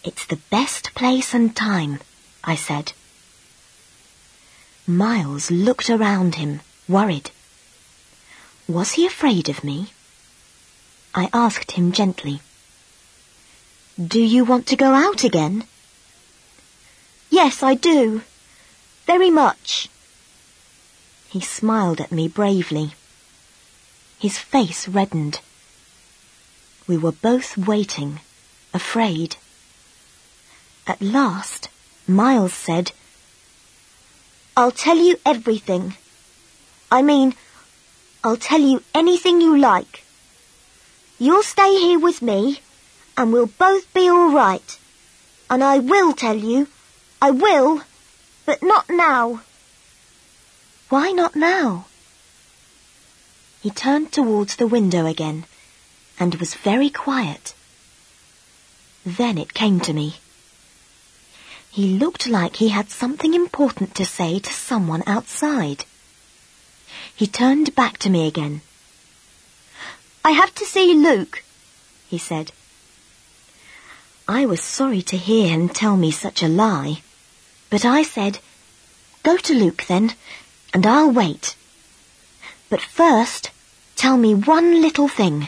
"It's the best place and time," I said. Miles looked around him, worried. Was he afraid of me? I asked him gently. "Do you want to go out again?" "Yes, I do. Very much." He smiled at me bravely. His face reddened. We were both waiting, afraid. At last, Miles said, "I'll tell you everything. I'll tell you anything you like. You'll stay here with me, and we'll both be all right. And I will tell you. I will, but not now." "Why not now?" He turned towards the window again and was very quiet. Then it came to me. He looked like he had something important to say to someone outside. He turned back to me again. "I have to see Luke," he said. I was sorry to hear him tell me such a lie, but I said, "Go to Luke then, and I'll wait. But first, tell me one little thing.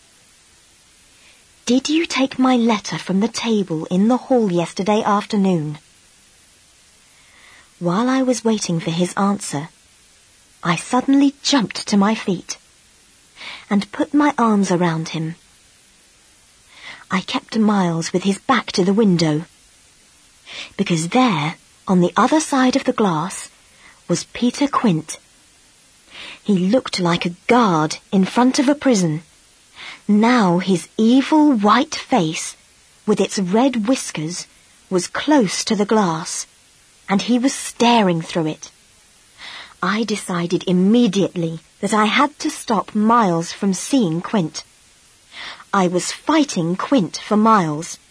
Did you take my letter from the table in the hall yesterday afternoon?" While I was waiting for his answer, I suddenly jumped to my feet and put my arms around him. I kept Miles with his back to the window, because there, on the other side of the glass, was Peter Quint. He looked like a guard in front of a prison. Now his evil white face, with its red whiskers, was close to the glass, and he was staring through it. I decided immediately that I had to stop Miles from seeing Quint. I was fighting Quint for Miles,